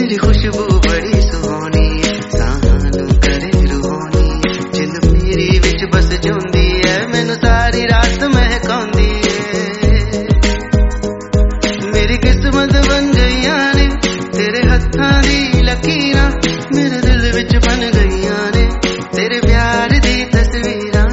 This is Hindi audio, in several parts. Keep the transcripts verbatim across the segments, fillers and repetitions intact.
तेरी खुशबू बड़ी सुहानी, सानू करे रूहानी, जिंद मेरी विच बस जांदी है, मैनू सारी रात महकांदी है। मेरी किस्मत बन गईयां ने तेरे हत्थां दी लकीरां, मेरे दिल विच बन गईयां ने तेरे प्यार दी तस्वीरां।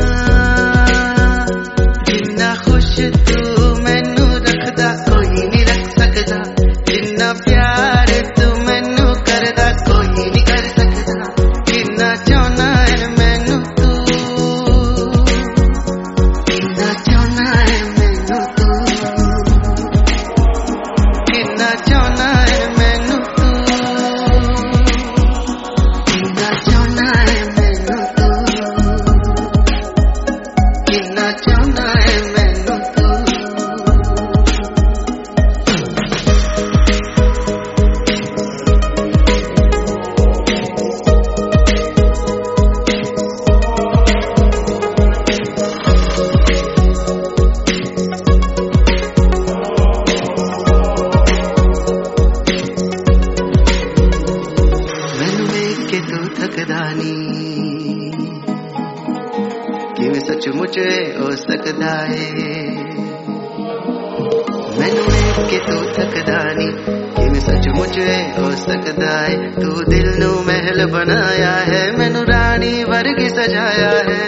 जिन्ना खुश तू मैनू रखदा कोई नहीं रख सकदा, जिन्ना प्यार तू मैनू करदा कोई नहीं कर सकदा। किन्ना चाहना है मैनू तू, किन्ना चाहना है मैनू तू, किन्ना चाहना है मैनू तू, किन्ना चाहना है मैनू तू, किन्ना चाहना है मैनू तू। के तू थकदा नी किवें सचमुच हो सकदा है, मैनू वेख के तू थकदा नी किवें सचमुच हो सकदा है। तू दिल नू महल बनाया है, मैनू रानी वर्गी सजाया है।